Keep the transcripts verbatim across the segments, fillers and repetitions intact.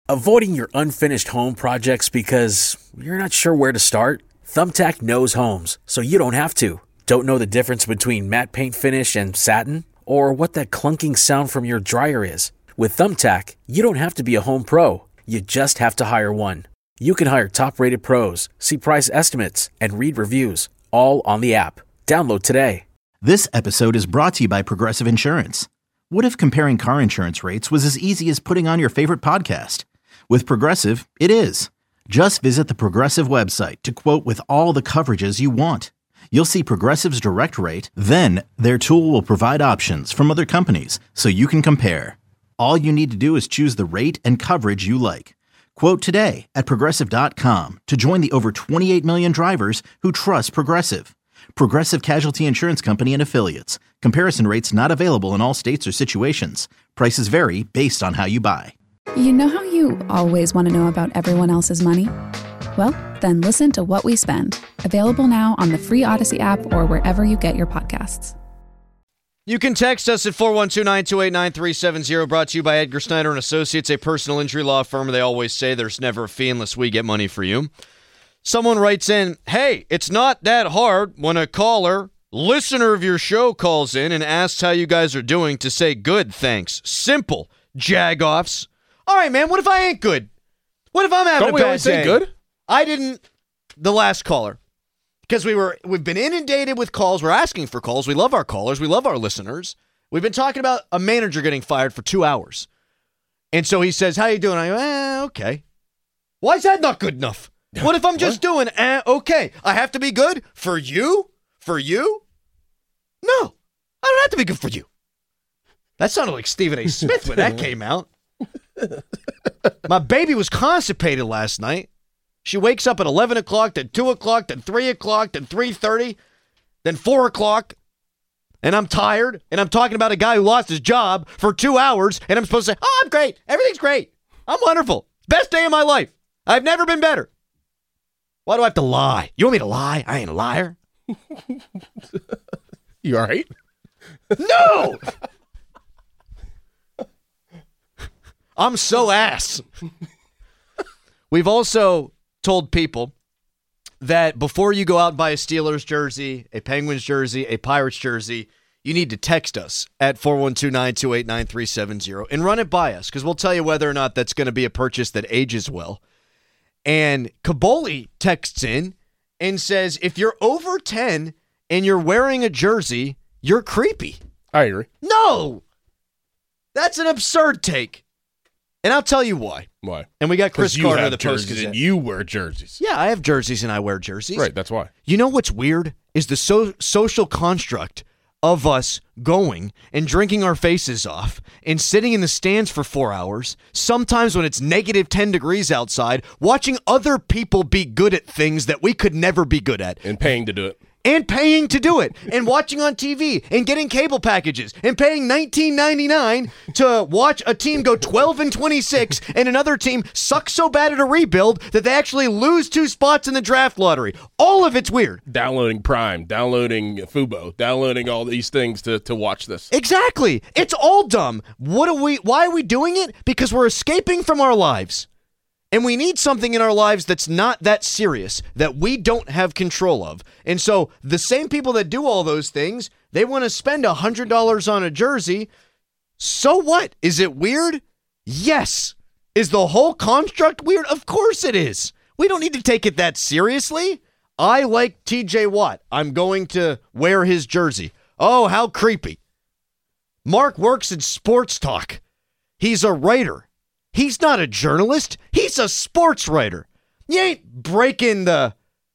Avoiding your unfinished home projects because you're not sure where to start? Thumbtack knows homes, so you don't have to. Don't know the difference between matte paint finish and satin? Or what that clunking sound from your dryer is? With Thumbtack, you don't have to be a home pro. You just have to hire one. You can hire top-rated pros, see price estimates, and read reviews, all on the app. Download today. This episode is brought to you by Progressive Insurance. What if comparing car insurance rates was as easy as putting on your favorite podcast? With Progressive, it is. Just visit the Progressive website to quote with all the coverages you want. You'll see Progressive's direct rate, then their tool will provide options from other companies so you can compare. All you need to do is choose the rate and coverage you like. Quote today at Progressive dot com to join the over twenty-eight million drivers who trust Progressive. Progressive Casualty Insurance Company and Affiliates. Comparison rates not available in all states or situations. Prices vary based on how you buy. You know how you always want to know about everyone else's money? Well, then listen to What We Spend, available now on the free Odyssey app or wherever you get your podcasts. You can text us at four one two, nine two eight, nine three seven zero, brought to you by Edgar Snyder and Associates, a personal injury law firm. They always say there's never a fee unless we get money for you. Someone writes in, hey, it's not that hard when a caller, listener of your show, calls in and asks how you guys are doing to say good, thanks. Simple. Jag-offs. All right, man, what if I ain't good? What if I'm having Don't a we bad always day? say good? I didn't, the last caller. Because we were, we've been inundated with calls. We're asking for calls. We love our callers. We love our listeners. We've been talking about a manager getting fired for two hours. And so he says, how you doing? I go, eh, okay. Why is that not good enough? What if I'm just doing, eh, okay? I have to be good for you? For you? No, I don't have to be good for you. That sounded like Stephen A. Smith when that came out. My baby was constipated last night. She wakes up at eleven o'clock, then two o'clock, then three o'clock, then three thirty, then four o'clock. And I'm tired, and I'm talking about a guy who lost his job for two hours, and I'm supposed to say, oh, I'm great. Everything's great. I'm wonderful. Best day of my life. I've never been better. Why do I have to lie? You want me to lie? I ain't a liar. You all right? No! I'm so ass. We've also told people that before you go out and buy a Steelers jersey, a Penguins jersey, a Pirates jersey, you need to text us at four one two, nine two eight, nine three seven zero and run it by us, because we'll tell you whether or not that's going to be a purchase that ages well. And Kaboli texts in and says, if you're over ten and you're wearing a jersey, you're creepy. I agree. No! That's an absurd take. And I'll tell you why. Why? And we got Chris you Carter have of the jerseys Post-Gazette. and you wear jerseys. Yeah, I have jerseys and I wear jerseys. Right, that's why. You know what's weird is the so- social construct of us going and drinking our faces off and sitting in the stands for four hours, sometimes when it's negative ten degrees outside, watching other people be good at things that we could never be good at. And paying to do it. And paying to do it, and watching on T V, and getting cable packages, and paying nineteen ninety-nine to watch a team go twelve and twenty-six, and another team suck so bad at a rebuild that they actually lose two spots in the draft lottery. All of it's weird. Downloading Prime, downloading Fubo, downloading all these things to, to watch this. Exactly. It's all dumb. What are we? Why are we doing it? Because we're escaping from our lives. And we need something in our lives that's not that serious, that we don't have control of. And so the same people that do all those things, they want to spend one hundred dollars on a jersey. So what? Is it weird? Yes. Is the whole construct weird? Of course it is. We don't need to take it that seriously. I like T J Watt. I'm going to wear his jersey. Oh, how creepy. Mark works in sports talk. He's a writer. He's not a journalist. He's a sports writer. You ain't breaking the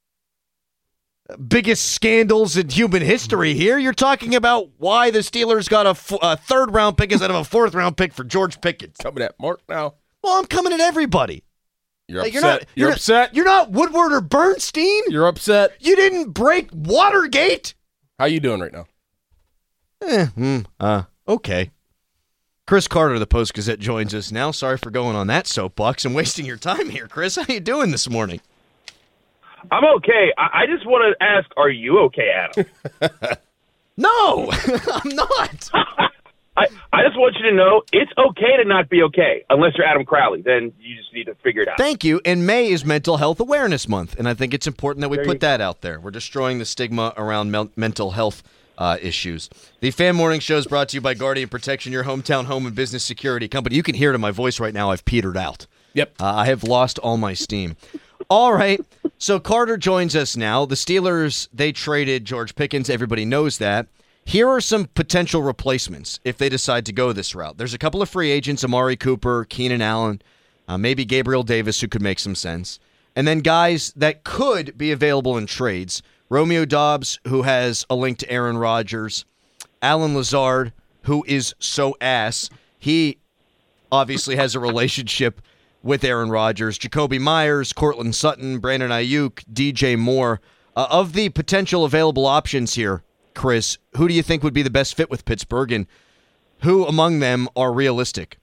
biggest scandals in human history here. You're talking about why the Steelers got a, f- a third-round pick instead of a fourth-round pick for George Pickens. Coming at Mark now. Well, I'm coming at everybody. You're Like, upset. You're, not, You're, you're upset. Not, you're not Woodward or Bernstein. You're upset. You didn't break Watergate. How you doing right now? Eh, mm, uh, okay. Chris Carter of the Post-Gazette joins us now. Sorry for going on that soapbox and wasting your time here, Chris. How you doing this morning? I'm okay. I, I just want to ask, are you okay, Adam? No, I'm not. I, I just want you to know it's okay to not be okay unless you're Adam Crowley. Then you just need to figure it out. Thank you. And May is Mental Health Awareness Month, and I think it's important that we There put you that out there. We're destroying the stigma around mel- mental health uh, issues. The Fan Morning Show is brought to you by Guardian Protection, your hometown home and business security company. You can hear it in my voice right now. I've petered out. Yep. Uh, I have lost all my steam. All right. So Carter joins us now. The Steelers, they traded George Pickens. Everybody knows that. Here are some potential replacements if they decide to go this route. There's a couple of free agents, Amari Cooper, Keenan Allen, uh, maybe Gabriel Davis, who could make some sense. And then guys that could be available in trades. Romeo Doubs, who has a link to Aaron Rodgers. Alan Lazard, who is so ass. He obviously has a relationship with Aaron Rodgers. Jacoby Myers, Cortland Sutton, Brandon Ayuk, D J Moore. Uh, of the potential available options here, Chris, who do you think would be the best fit with Pittsburgh, and who among them are realistic?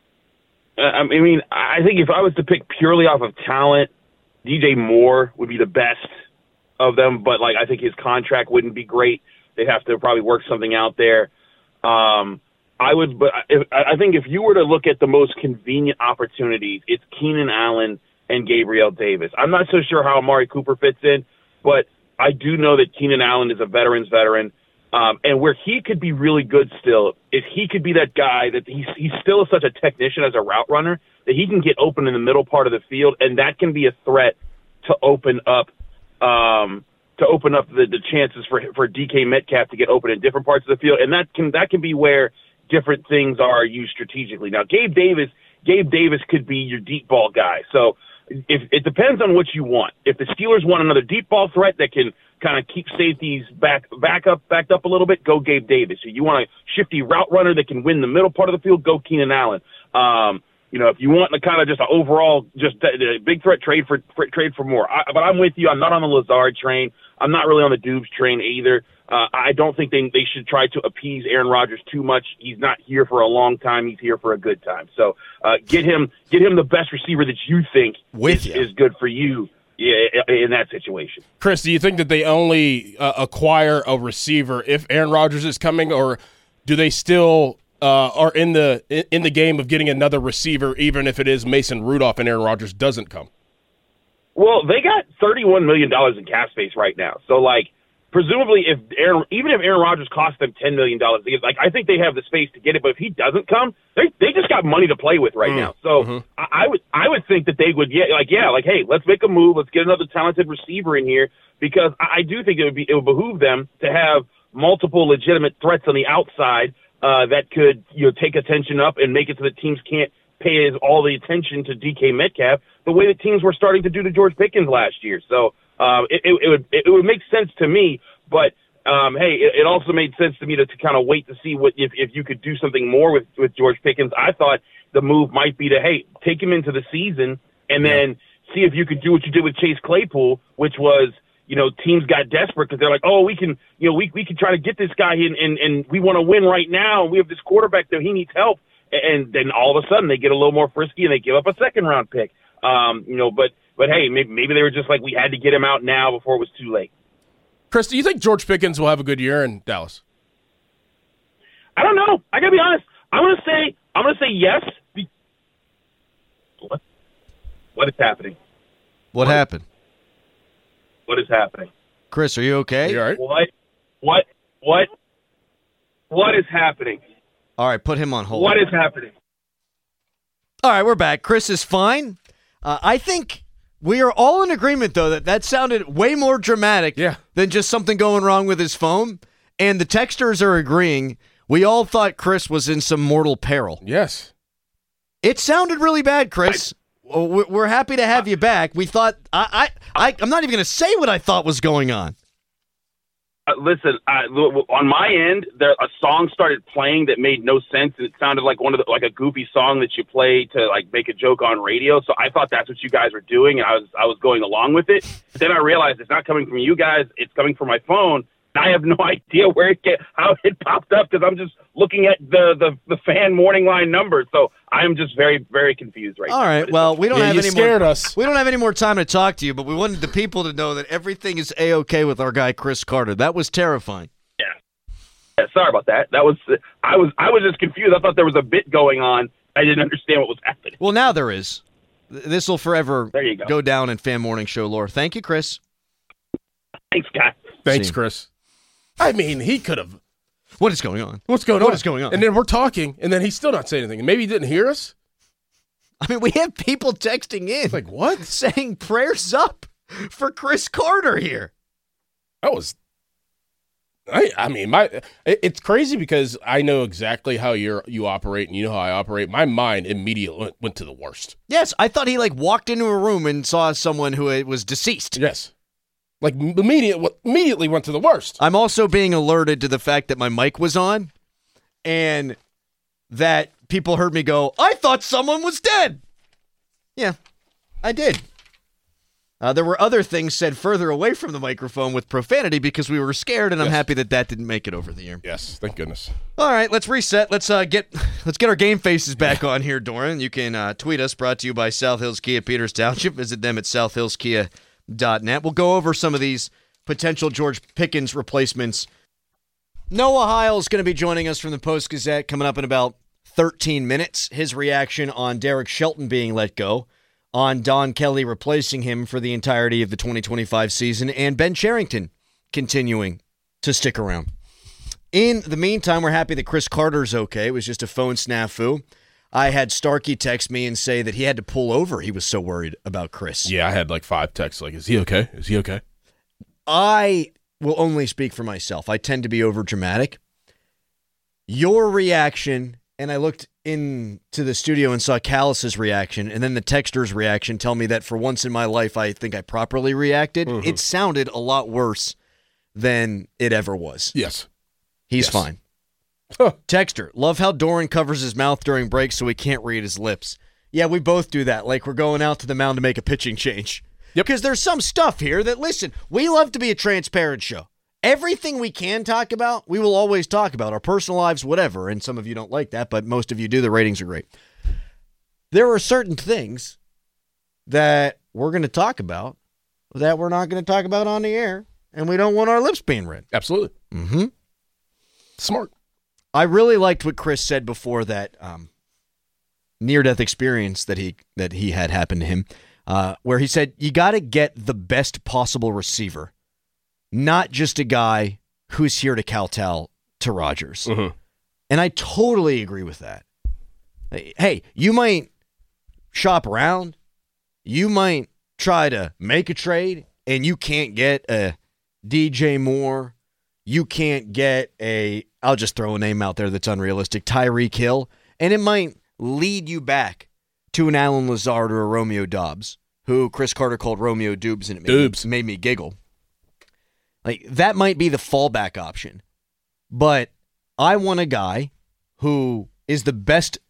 Uh, I mean, I think if I was to pick purely off of talent, D J Moore would be the best of them, but like I think his contract wouldn't be great. They'd have to probably work something out there. Um, I would, but if, I think if you were to look at the most convenient opportunities, it's Keenan Allen and Gabriel Davis. I'm not so sure how Amari Cooper fits in, but I do know that Keenan Allen is a veteran's veteran, um, and where he could be really good still is he could be that guy that he's, he's still such a technician as a route runner that he can get open in the middle part of the field, and that can be a threat to open up um, to open up the, the chances for for D K Metcalf to get open in different parts of the field, and that can that can be where different things are used strategically. Now, Gabe Davis, Gabe Davis could be your deep ball guy. So if it depends on what you want. If the Steelers want another deep ball threat that can kind of keep safeties back back up backed up a little bit, go Gabe Davis. If you want a shifty route runner that can win the middle part of the field, go Keenan Allen. Um, you know, if you want the kind of just an overall just a, a big threat trade for, for trade for more. I, but I'm with you. I'm not on the Lazard train. I'm not really on the Dubes train either. Uh, I don't think they they should try to appease Aaron Rodgers too much. He's not here for a long time. He's here for a good time. So uh, get him get him the best receiver that you think With is, you. is good for you in that situation. Chris, do you think that they only uh, acquire a receiver if Aaron Rodgers is coming, or do they still uh, are in the in the game of getting another receiver, even if it is Mason Rudolph and Aaron Rodgers doesn't come? Well, they got thirty-one million dollars in cap space right now. So, like, presumably, if Aaron, even if Aaron Rodgers cost them ten million dollars, like I think they have the space to get it. But if he doesn't come, they they just got money to play with right mm. now. So mm-hmm. I, I would I would think that they would yeah like yeah like hey, let's make a move. Let's get another talented receiver in here, because I, I do think it would be it would behoove them to have multiple legitimate threats on the outside uh, that could you know take attention up and make it so that teams can't pay all the attention to D K Metcalf the way that teams were starting to do to George Pickens last year. So. Uh, it, it, it would it would make sense to me, but um, hey, it, it also made sense to me to, to kind of wait to see what if, if you could do something more with, with George Pickens. I thought the move might be to hey take him into the season and yeah. then see if you could do what you did with Chase Claypool, which was you know teams got desperate because they're like oh we can you know we we can try to get this guy in and, and we want to win right now and we have this quarterback that he needs help, and then all of a sudden they get a little more frisky and they give up a second round pick. Um, you know, but. But, hey, maybe, maybe they were just like, we had to get him out now before it was too late. Chris, do you think George Pickens will have a good year in Dallas? I don't know. I got to be honest. I'm going to say I'm going to say yes. What? What is happening? What, what happened? What is happening? Chris, are you okay? You all right? What? What? What? What is happening? All right, put him on hold. What is happening? All right, we're back. Chris is fine. Uh, I think we are all in agreement, though, that that sounded way more dramatic yeah. than just something going wrong with his phone. And the texters are agreeing. We all thought Chris was in some mortal peril. Yes. It sounded really bad, Chris. I, We're happy to have you back. We thought I, I, I I'm not even going to say what I thought was going on. Uh, listen, I, on my end, there a song started playing that made no sense, and it sounded like one of the, like a goofy song that you play to like make a joke on radio. So I thought that's what you guys were doing, and I was I was going along with it. But then I realized it's not coming from you guys; it's coming from my phone. I have no idea where it get, how it popped up because I'm just looking at the, the, the fan morning line number. So I'm just very, very confused right All now. All right. Well, we don't yeah, have you any scared more. Us. We don't have any more time to talk to you, but we wanted the people to know that everything is A-okay with our guy Chris Carter. That was terrifying. Yeah. Yeah, sorry about that. That was I was I was just confused. I thought there was a bit going on. I didn't understand what was happening. Well, now there is. This will forever there you go. go down in Fan Morning Show lore. Thank you, Chris. Thanks, guys. Thanks, See. Chris. I mean, he could have. What is going on? What's going What on? What is going on? And then we're talking, and then he's still not saying anything. Maybe he didn't hear us. I mean, we have people texting in. Like, what? Saying prayers up for Chris Carter here. That was. I, I mean, my it, it's crazy because I know exactly how you you operate, and you know how I operate. My mind immediately went, went to the worst. Yes, I thought he like walked into a room and saw someone who was deceased. Yes, like immediate, immediately went to the worst. I'm also being alerted to the fact that my mic was on, and that people heard me go, "I thought someone was dead." Yeah, I did. Uh, there were other things said further away from the microphone with profanity because we were scared, and I'm Yes. happy that that didn't make it over the air. Yes, thank goodness. All right, let's reset. Let's uh, get let's get our game faces back on here, Doran. You can uh, tweet us, brought to you by South Hills Kia Peters Township. Visit them at south hills kia dot net. We'll go over some of these potential George Pickens replacements. Noah Heil is going to be joining us from the Post-Gazette coming up in about thirteen minutes. His reaction on Derek Shelton being let go, on Don Kelly replacing him for the entirety of the twenty twenty-five season, and Ben Cherington continuing to stick around. In the meantime, we're happy that Chris Carter's okay. It was just a phone snafu. I had Starkey text me and say that he had to pull over. He was so worried about Chris. Yeah, I had like five texts like, is he okay? Is he okay? I will only speak for myself. I tend to be overdramatic. Your reaction, and I looked into the studio and saw Callis's reaction, and then the texter's reaction tell me that for once in my life, I think I properly reacted. Mm-hmm. It sounded a lot worse than it ever was. Yes. He's yes. fine. Huh. Texter, love how Doran covers his mouth during breaks so he can't read his lips. Yeah, we both do that, like we're going out to the mound to make a pitching change. Yep. Because there's some stuff here that, listen, we love to be a transparent show. Everything we can talk about, we will always talk about. Our personal lives, whatever. And some of you don't like that, but most of you do. The ratings are great. There are certain things that we're going to talk about that we're not going to talk about on the air, and we don't want our lips being read. Absolutely. Mm-hmm. Smart. I really liked what Chris said before that um, near-death experience that he that he had happen to him, uh, where he said, you got to get the best possible receiver, not just a guy who's here to kowtow to Rodgers. Mm-hmm. And I totally agree with that. Hey, you might shop around. You might try to make a trade, and you can't get a D J Moore. You can't get a, I'll just throw a name out there that's unrealistic, Tyreek Hill, and it might lead you back to an Allen Lazard or a Romeo Doubs, who Chris Carter called Romeo Dubes, and it made, Dubes. made me giggle. Like, that might be the fallback option. But I want a guy who is the best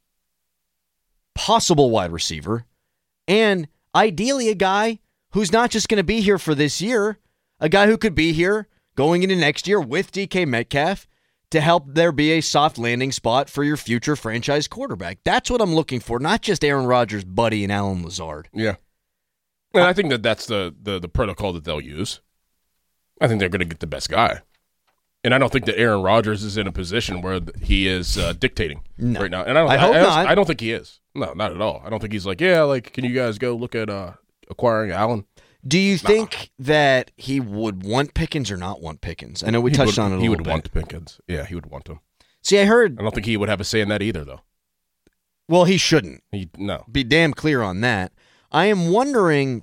possible wide receiver, and ideally a guy who's not just going to be here for this year, a guy who could be here going into next year with D K Metcalf to help there be a soft landing spot for your future franchise quarterback. That's what I'm looking for, not just Aaron Rodgers' buddy and Allen Lazard. Yeah. And I think that that's the, the, the protocol that they'll use. I think they're going to get the best guy. And I don't think that Aaron Rodgers is in a position where he is uh, dictating no. right now. And I don't I hope I, not. I don't think he is. No, not at all. I don't think he's like, yeah, like, can you guys go look at uh, acquiring Allen? Do you Nah. think that he would want Pickens or not want Pickens? I know we He touched would, on it a He little would bit. want Pickens. Yeah, he would want him. See, I heard, I don't think he would have a say in that either, though. well, he shouldn't. He No. Be damn clear on that. I am wondering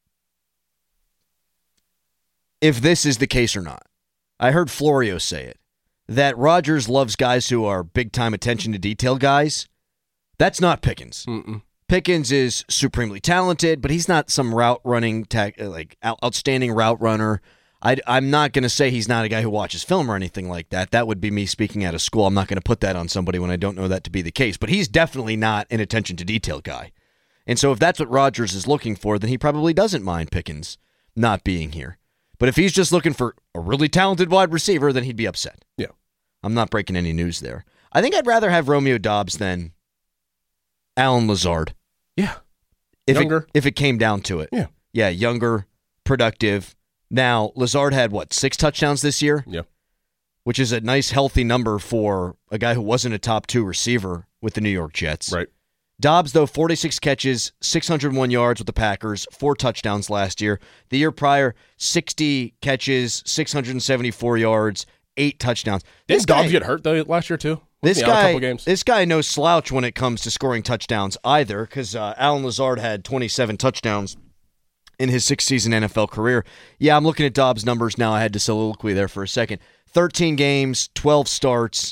if this is the case or not. I heard Florio say it, that Rodgers loves guys who are big-time attention to detail guys. That's not Pickens. Mm-mm. Pickens is supremely talented, but he's not some route running, ta- like out- outstanding route runner. I, I'm not going to say he's not a guy who watches film or anything like that. That would be me speaking out of school. I'm not going to put that on somebody when I don't know that to be the case. But he's definitely not an attention to detail guy. And so if that's what Rodgers is looking for, then he probably doesn't mind Pickens not being here. But if he's just looking for a really talented wide receiver, then he'd be upset. Yeah. I'm not breaking any news there. I think I'd rather have Romeo Doubs than Allen Lazard. Yeah. If Younger. It, if it came down to it. Yeah. Yeah, younger, productive. Now, Lazard had, what, six touchdowns this year? Yeah. which is a nice, healthy number for a guy who wasn't a top two receiver with the New York Jets. Right. Dobbs, though, forty-six catches, six hundred one yards with the Packers, four touchdowns last year. The year prior, sixty catches, six hundred seventy-four yards, eight touchdowns. Didn't This guy, Dobbs get hurt though last year too? this Wasn't he out a guy, couple games? this guy no slouch when it comes to scoring touchdowns either, because uh, Alan Lazard had twenty-seven touchdowns in his six-season N F L career. Yeah, I'm looking at Dobbs' numbers now. I had to soliloquy there for a second. thirteen games, twelve starts.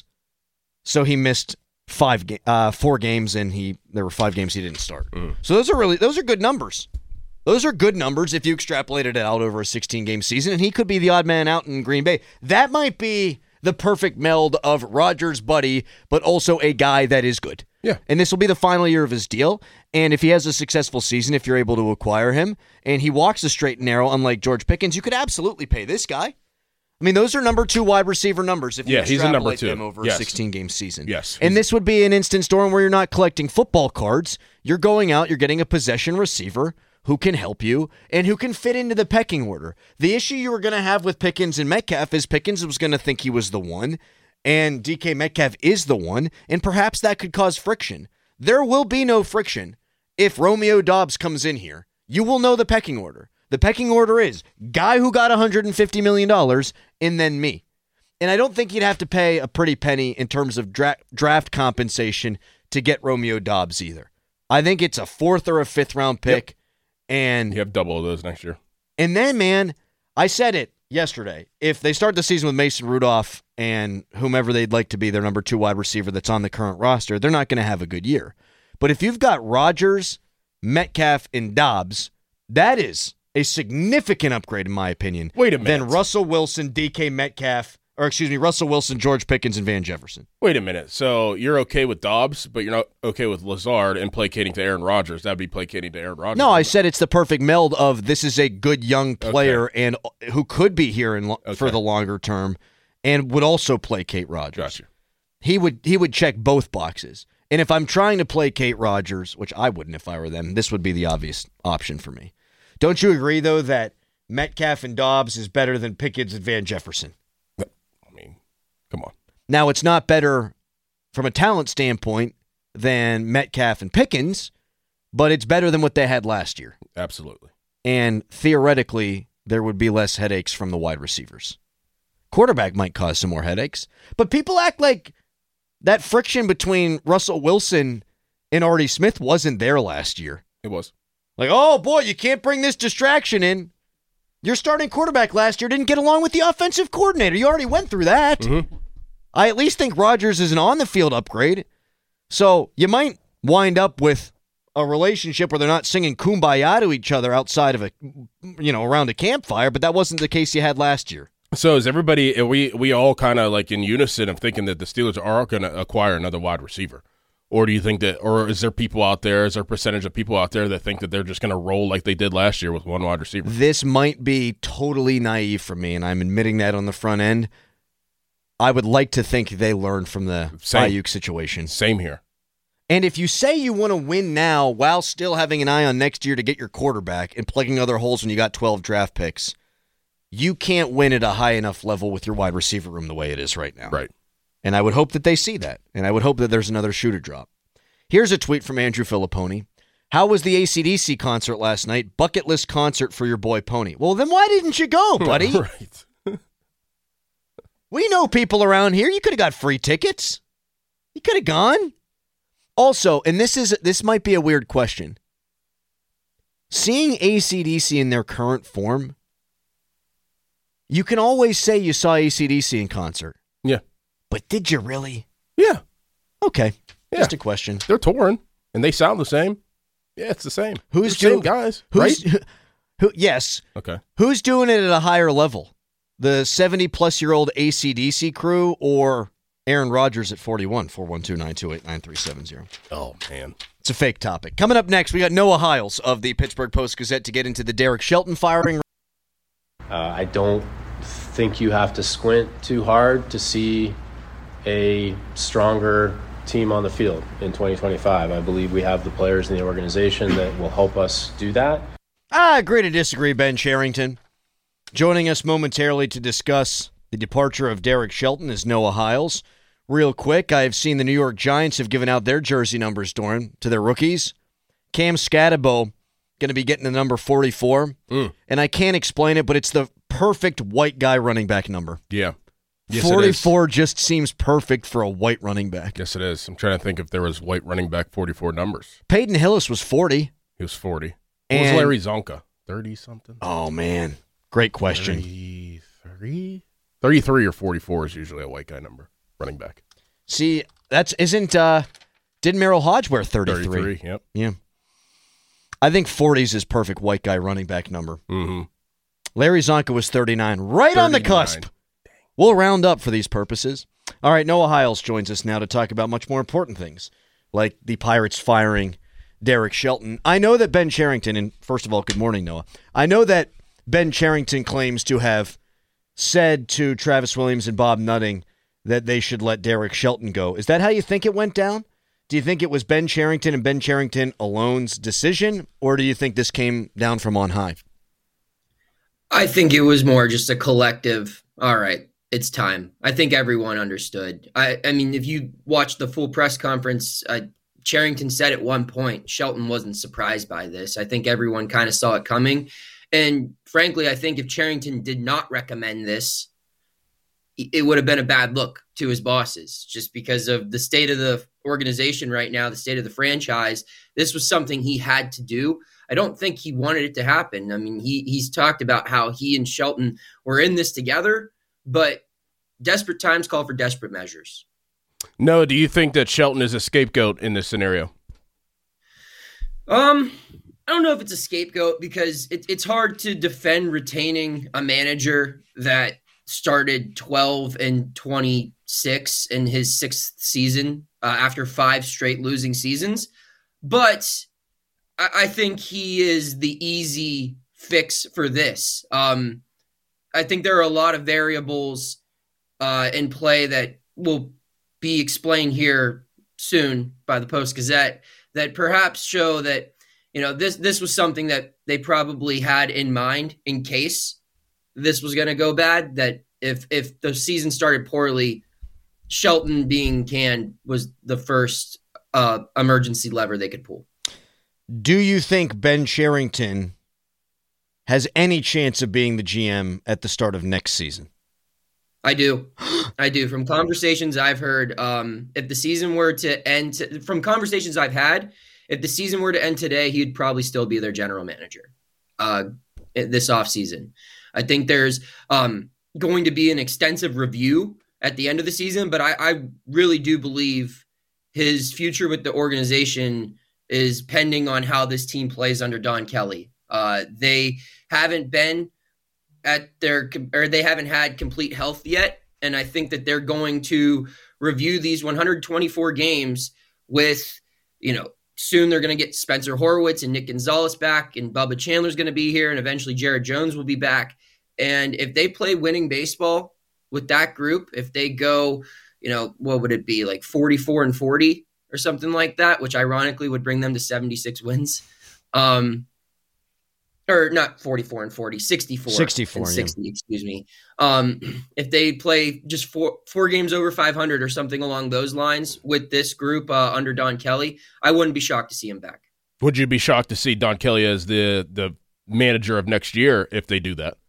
So he missed five, ga- uh, four games, and he there were five games he didn't start. Mm. So those are really those are good numbers. Those are good numbers if you extrapolate it out over a sixteen-game season, and he could be the odd man out in Green Bay. That might be the perfect meld of Rodgers' buddy, but also a guy that is good. Yeah. And this will be the final year of his deal. And if he has a successful season, if you're able to acquire him, and he walks the straight and narrow, unlike George Pickens, you could absolutely pay this guy. I mean, those are number two wide receiver numbers if you Yeah, he's a number extrapolate two. them over Yes. a sixteen-game season. Yes. And this would be an instance, Doran, where you're not collecting football cards. You're going out, you're getting a possession receiver who can help you and who can fit into the pecking order. The issue you were going to have with Pickens and Metcalf is Pickens was going to think he was the one, and D K Metcalf is the one, and perhaps that could cause friction. There will be no friction if Romeo Doubs comes in here. You will know the pecking order. The pecking order is guy who got one hundred fifty million dollars and then me. And I don't think you'd have to pay a pretty penny in terms of dra- draft compensation to get Romeo Doubs either. I think it's a fourth or a fifth round pick. Yep. And You have double of those next year. and then, man, I said it yesterday. If they start the season with Mason Rudolph and whomever they'd like to be their number two wide receiver that's on the current roster, they're not going to have a good year. But if you've got Rodgers, Metcalf, and Dobbs, that is a significant upgrade, in my opinion. Wait a minute. Than Russell Wilson, D K Metcalf, or excuse me, Russell Wilson, George Pickens, and Van Jefferson. Wait a minute. So you're okay with Dobbs, but you're not okay with Lazard and placating to Aaron Rodgers. That'd be placating to Aaron Rodgers. No, I said it's the perfect meld of this is a good young player Okay. and who could be here in, lo- for Okay. the longer term and would also placate Rodgers. Gotcha. He would he would check both boxes. And if I'm trying to placate Rodgers, which I wouldn't if I were them, this would be the obvious option for me. Don't you agree, though, that Metcalf and Dobbs is better than Pickens and Van Jefferson? I mean, come on. Now, it's not better from a talent standpoint than Metcalf and Pickens, but it's better than what they had last year. Absolutely. And theoretically, there would be less headaches from the wide receivers. Quarterback might cause some more headaches, but people act like that friction between Russell Wilson and Artie Smith wasn't there last year. It was. Like, oh boy, you can't bring this distraction in. Your starting quarterback last year didn't get along with the offensive coordinator. You already went through that. Mm-hmm. I at least think Rodgers is an on-the-field upgrade. So you might wind up with a relationship where they're not singing Kumbaya to each other outside of a, you know, around a campfire, but that wasn't the case you had last year. So is everybody, are we we all kind of like in unison of thinking that the Steelers are going to acquire another wide receiver? Or do you think that, or is there people out there, is there a percentage of people out there that think that they're just going to roll like they did last year with one wide receiver? This might be totally naive for me, and I'm admitting that on the front end. I would like to think they learned from the Same. Ayuk situation. Same here. And if you say you want to win now while still having an eye on next year to get your quarterback and plugging other holes when you got twelve draft picks, you can't win at a high enough level with your wide receiver room the way it is right now. Right. And I would hope that they see that. And I would hope that there's another shoe to drop. Here's a tweet from Andrew Filipponi. How was the A C D C concert last night? Bucket list concert for your boy Pony. Well, then why didn't you go, buddy? Right. We know people around here. You could have got free tickets. You could have gone. Also, and this is this might be a weird question. Seeing A C D C in their current form, you can always say you saw A C D C in concert. Yeah. But did you really? Yeah. Okay. Yeah. Just a question. They're touring, and they sound the same. Yeah, it's the same. Who's They're the doing same guys, Who's right? who? Yes. Okay. Who's doing it at a higher level? The seventy-plus-year-old A C D C crew or Aaron Rodgers at forty-one? four one two, nine two eight, nine three seven zero. Oh, man. It's a fake topic. Coming up next, we got Noah Hiles of the Pittsburgh Post-Gazette to get into the Derek Shelton firing. Uh, I don't think you have to squint too hard to see a stronger team on the field in twenty twenty-five. I believe we have the players in the organization that will help us do that. I agree to disagree, Ben Charrington. Joining us momentarily to discuss the departure of Derek Shelton is Noah Hiles. Real quick, I've seen the New York Giants have given out their jersey numbers, Doran, to their rookies. Cam Scatterbo going to be getting the number forty-four. Mm. And I can't explain it, but it's the perfect white guy running back number. Yeah. Yes, forty-four just seems perfect for a white running back. Yes, it is. I'm trying to think if there was white running back forty-four numbers. Peyton Hillis was forty. He was forty. And what was Larry Zonka? thirty-something? Oh, man. Great question. thirty-three? thirty-three or forty-four is usually a white guy number, running back. See, that's isn't uh didn't Merrill Hodge wear thirty-three? thirty-three, yep. Yeah. I think forties is perfect white guy running back number. Mm-hmm. Larry Zonka was thirty-nine, right thirty-nine. On the cusp. Dang. We'll round up for these purposes. All right, Noah Hiles joins us now to talk about much more important things, like the Pirates firing Derek Shelton. I know that Ben Cherington, and first of all, good morning, Noah. I know that Ben Cherington claims to have said to Travis Williams and Bob Nutting that they should let Derek Shelton go. Is that how you think it went down? Do you think it was Ben Cherington and Ben Cherington alone's decision, or do you think this came down from on high? I think it was more just a collective, all right, it's time. I think everyone understood. I, I mean, if you watch the full press conference, uh, Cherington said at one point Shelton wasn't surprised by this. I think everyone kind of saw it coming. And frankly, I think if Cherington did not recommend this, it would have been a bad look to his bosses just because of the state of the organization right now, the state of the franchise. This was something he had to do. I don't think he wanted it to happen. I mean, he he's talked about how he and Shelton were in this together, but desperate times call for desperate measures. No, do you think that Shelton is a scapegoat in this scenario? Um, I don't know if it's a scapegoat because it, it's hard to defend retaining a manager that started twelve and twenty-six in his sixth season uh, after five straight losing seasons. But I, I think he is the easy fix for this. Um, I think there are a lot of variables uh, in play that will be explained here soon by the Post-Gazette that perhaps show that, you know, this this was something that they probably had in mind in case this was going to go bad, that if if the season started poorly, Shelton being canned was the first uh, emergency lever they could pull. Do you think Ben Cherington has any chance of being the G M at the start of next season? I do. I do. From conversations I've heard, um, if the season were to end, t- from conversations I've had, if the season were to end today, he'd probably still be their general manager uh, this offseason. I think there's um, going to be an extensive review at the end of the season, but I, I really do believe his future with the organization is pending on how this team plays under Don Kelly. Uh, they haven't been at their, or they haven't had complete health yet. And I think that they're going to review these one hundred twenty-four games with, you know, soon they're going to get Spencer Horwitz and Nick Gonzalez back, and Bubba Chandler's going to be here, and eventually Jared Jones will be back. And if they play winning baseball with that group, if they go, you know, what would it be, like forty-four and forty or something like that, which ironically would bring them to seventy-six wins. Um, or not forty-four and forty, sixty-four, sixty-four, and sixty, yeah. excuse me. Um, if they play just four four games over five hundred or something along those lines with this group uh, under Don Kelly, I wouldn't be shocked to see him back. Would you be shocked to see Don Kelly as the the manager of next year if they do that?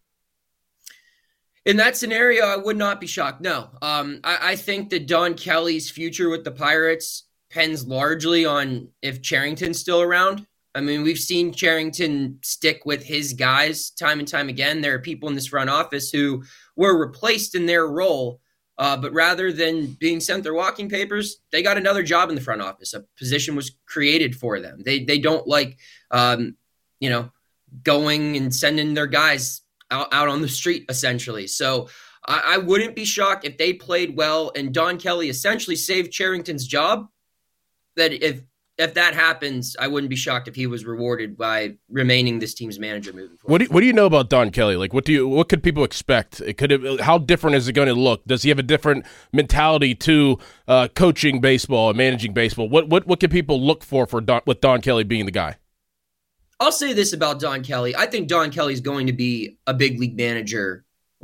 In that scenario, I would not be shocked. No, um, I, I think that Don Kelly's future with the Pirates depends largely on if Cherington's still around. I mean, we've seen Cherington stick with his guys time and time again. There are people in this front office who were replaced in their role, uh, but rather than being sent their walking papers, they got another job in the front office. A position was created for them. They they don't like, um, you know, going and sending their guys out, out on the street, essentially. So I, I wouldn't be shocked if they played well and Don Kelly essentially saved Cherington's job. That if If that happens, I wouldn't be shocked if he was rewarded by remaining this team's manager moving forward. What do you, what do you know about Don Kelly? Like, what do you what could people expect? It could it, how different is it going to look? Does he have a different mentality to uh, coaching baseball and managing baseball? What what what can people look for for Don, with Don Kelly being the guy? I'll say this about Don Kelly: I think Don Kelly's going to be a big league manager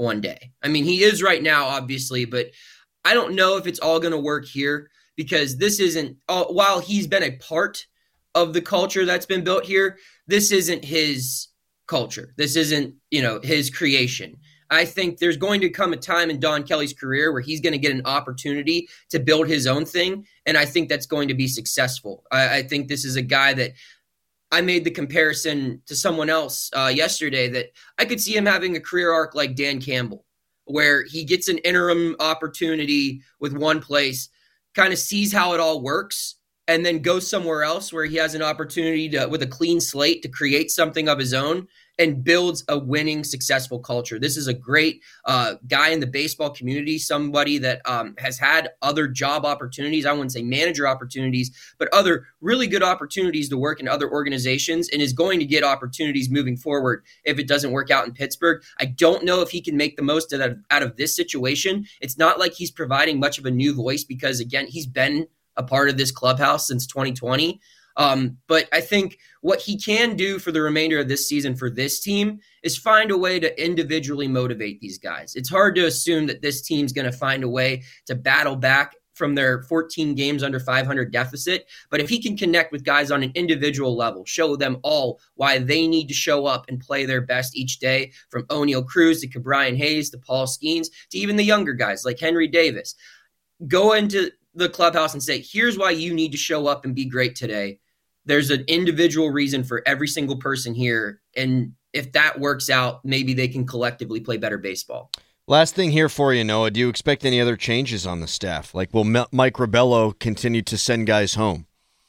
one day. I mean, he is right now, obviously, but I don't know if it's all going to work here because this isn't, uh, while he's been a part of the culture that's been built here, this isn't his culture. This isn't, you know, his creation. I think there's going to come a time in Don Kelly's career where he's going to get an opportunity to build his own thing, and I think that's going to be successful. I, I think this is a guy that I made the comparison to someone else uh, yesterday that I could see him having a career arc like Dan Campbell, where he gets an interim opportunity with one place, kind of sees how it all works, and then goes somewhere else where he has an opportunity to, with a clean slate, to create something of his own and builds a winning, successful culture. This is a great uh, guy in the baseball community, somebody that um, has had other job opportunities. I wouldn't say manager opportunities, but other really good opportunities to work in other organizations, and is going to get opportunities moving forward if it doesn't work out in Pittsburgh. I don't know if he can make the most out of, out of this situation. It's not like he's providing much of a new voice because, again, he's been a part of this clubhouse since twenty twenty. Um, but I think what he can do for the remainder of this season for this team is find a way to individually motivate these guys. It's hard to assume that this team's going to find a way to battle back from their fourteen games under five hundred deficit. But if he can connect with guys on an individual level, show them all why they need to show up and play their best each day, from O'Neal Cruz to Ke'Bryan Hayes to Paul Skeens to even the younger guys like Henry Davis, go into the clubhouse and say, here's why you need to show up and be great today. There's an individual reason for every single person here. And if that works out, maybe they can collectively play better baseball. Last thing here for you, Noah. Do you expect any other changes on the staff? Like, will M- Mike Rabello continue to send guys home?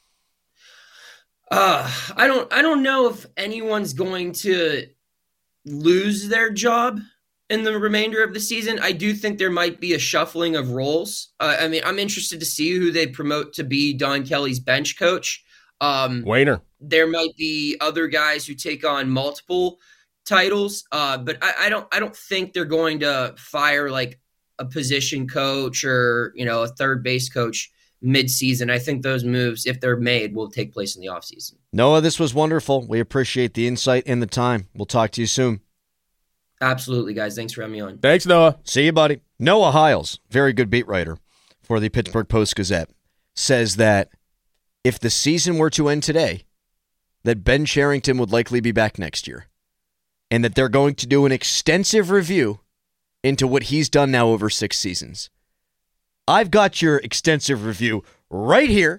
Uh, I don't, I don't know if anyone's going to lose their job in the remainder of the season. I do think there might be a shuffling of roles. Uh, I mean, I'm interested to see who they promote to be Don Kelly's bench coach. Um, Wainer. There might be other guys who take on multiple titles, uh, but I, I don't. I don't think they're going to fire like a position coach or, you know, a third base coach mid-season. I think those moves, if they're made, will take place in the offseason. Noah, this was wonderful. We appreciate the insight and the time. We'll talk to you soon. Absolutely, guys. Thanks for having me on. Thanks, Noah. See you, buddy. Noah Hiles, very good beat writer for the Pittsburgh Post-Gazette, says that if the season were to end today, that Ben Cherington would likely be back next year, and that they're going to do an extensive review into what he's done now over six seasons. I've got your extensive review right here,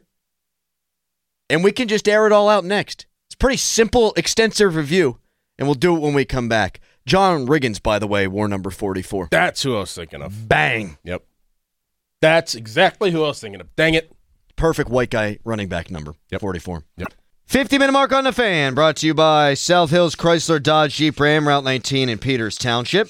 and we can just air it all out next. It's a pretty simple, extensive review, and we'll do it when we come back. John Riggins, by the way, wore number forty-four. That's who I was thinking of. Bang. Yep. That's exactly who I was thinking of. Dang it. Perfect white guy running back number, yep. forty-four. Yep. fifty-minute mark on the Fan, brought to you by South Hills Chrysler Dodge Jeep Ram, Route nineteen in Peters Township.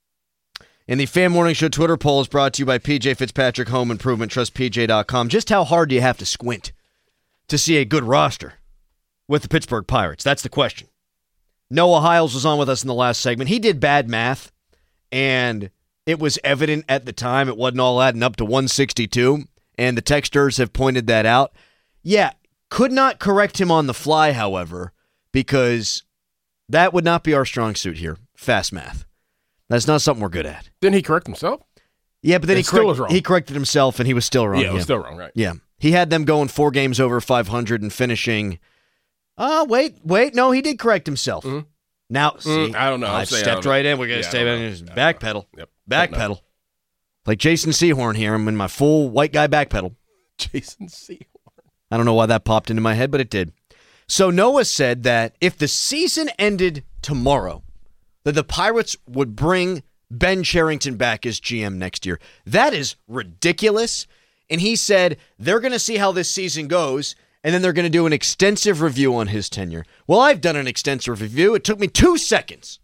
And the Fan Morning Show Twitter poll is brought to you by P J Fitzpatrick Home Improvement, trust P J dot com. Just how hard do you have to squint to see a good roster with the Pittsburgh Pirates? That's the question. Noah Hiles was on with us in the last segment. He did bad math, and it was evident at the time it wasn't all adding up to one sixty-two, and the texters have pointed that out. Yeah, could not correct him on the fly, however, because that would not be our strong suit here, fast math. That's not something we're good at. Didn't he correct himself? Yeah, but then he, still correct, was wrong. he corrected himself, and he was still wrong. Yeah, it was yeah. still wrong, right. Yeah. He had them going four games over five hundred and finishing... Oh, wait, wait. No, he did correct himself. Mm-hmm. Now, see, mm, I don't know. I've stepped right in. We're going to yeah, stay back. Backpedal. Yep. Backpedal. Like Jason Sehorn here. I'm in my full white guy backpedal. Jason Sehorn. I don't know why that popped into my head, but it did. So Noah said that if the season ended tomorrow, that the Pirates would bring Ben Cherington back as G M next year. That is ridiculous. And he said they're going to see how this season goes, and then they're going to do an extensive review on his tenure. Well, I've done an extensive review. It took me two seconds.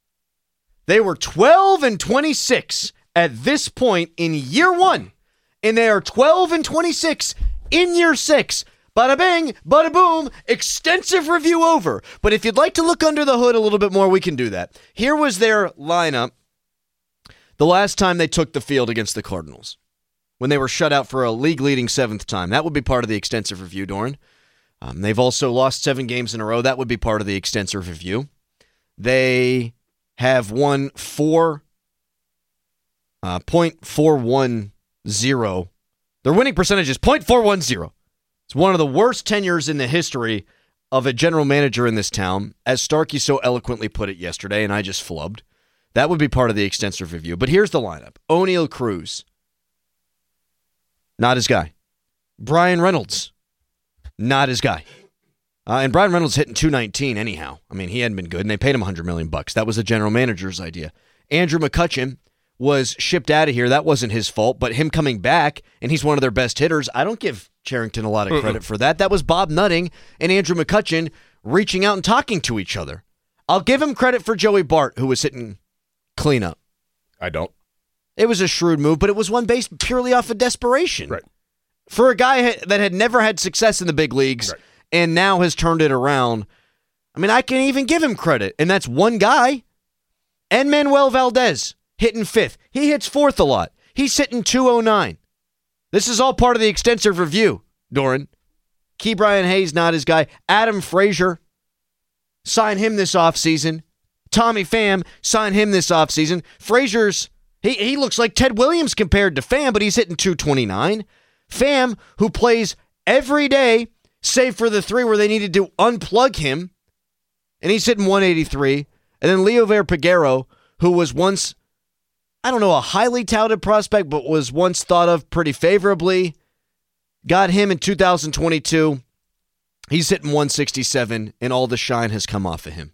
They were twelve and twenty-six at this point in year one, and they are twelve and twenty-six in year six. Bada bing, bada boom, extensive review over. But if you'd like to look under the hood a little bit more, we can do that. Here was their lineup the last time they took the field against the Cardinals, when they were shut out for a league-leading seventh time. That would be part of the extensive review, Doran. Um, they've also lost seven games in a row. That would be part of the extensive review. They have won four Uh, point four one zero. Their winning percentage is point four one zero. It's one of the worst tenures in the history of a general manager in this town, as Starkey so eloquently put it yesterday, and I just flubbed. That would be part of the extensive review. But here's the lineup. O'Neal Cruz. Not his guy. Brian Reynolds. Not his guy. Uh, and Brian Reynolds hitting two nineteen anyhow. I mean, he hadn't been good, and they paid him one hundred million bucks. That was the general manager's idea. Andrew McCutchen was shipped out of here. That wasn't his fault, but him coming back, and he's one of their best hitters, I don't give Cherington a lot of credit for that. That was Bob Nutting and Andrew McCutchen reaching out and talking to each other. I'll give him credit for Joey Bart, who was hitting cleanup. I don't. It was a shrewd move, but it was one based purely off of desperation. Right. For a guy that had never had success in the big leagues right. and now has turned it around, I mean, I can even give him credit, and that's one guy. And Manuel Valdez hitting fifth. He hits fourth a lot. He's hitting two oh nine. This is all part of the extensive review, Doran. Key Brian Hayes, not his guy. Adam Frazier, sign him this offseason. Tommy Pham, sign him this offseason. Frazier's, he, he looks like Ted Williams compared to Pham, but he's hitting two twenty-nine. Pham, who plays every day, save for the three where they needed to unplug him, and he's hitting one eighty-three. And then Leover Peguero, who was once, I don't know, a highly touted prospect, but was once thought of pretty favorably. Got him in two thousand twenty-two. He's hitting one sixty-seven, and all the shine has come off of him.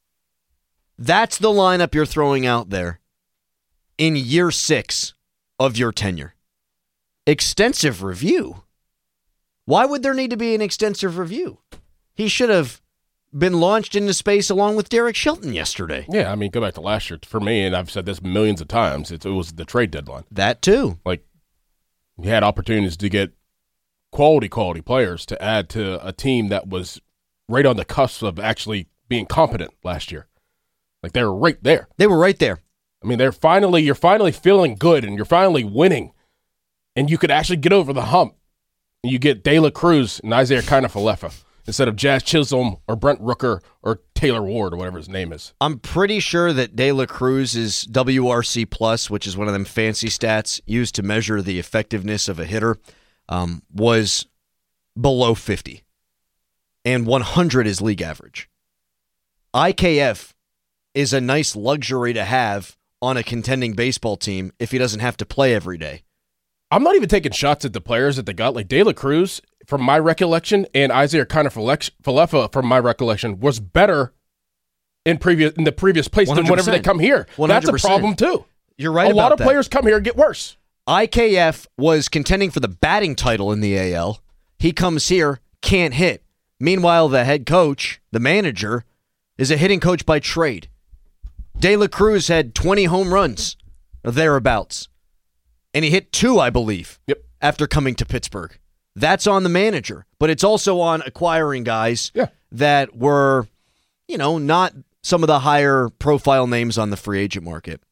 That's the lineup you're throwing out there in year six of your tenure. Extensive review? Why would there need to be an extensive review? He should have been launched into space along with Derek Shelton yesterday. Yeah, I mean, go back to last year. For me, and I've said this millions of times, it, it was the trade deadline. That too. Like, you had opportunities to get quality, quality players to add to a team that was right on the cusp of actually being competent last year. Like, they were right there. They were right there. I mean, they're finally, you're finally feeling good, and you're finally winning, and you could actually get over the hump. And you get De La Cruz and Isaiah Kiner-Falefa instead of Jazz Chisholm or Brent Rooker or Taylor Ward or whatever his name is. I'm pretty sure that De La Cruz's W R C plus, which is one of them fancy stats used to measure the effectiveness of a hitter, um, was below fifty. And one hundred is league average. I K F is a nice luxury to have on a contending baseball team if he doesn't have to play every day. I'm not even taking shots at the players that they got. Like De La Cruz, from my recollection, and Isaiah Kiner-Falefa, from my recollection, was better in previous in the previous place one hundred percent. than whenever they come here. one hundred percent. That's a problem, too. You're right a about lot of that. players come here and get worse. I K F was contending for the batting title in the A L. He comes here, can't hit. Meanwhile, the head coach, the manager, is a hitting coach by trade. De La Cruz had twenty home runs, or thereabouts. And he hit two, I believe, yep. after coming to Pittsburgh. That's on the manager. But it's also on acquiring guys yeah. that were, you know, not some of the higher profile names on the free agent market.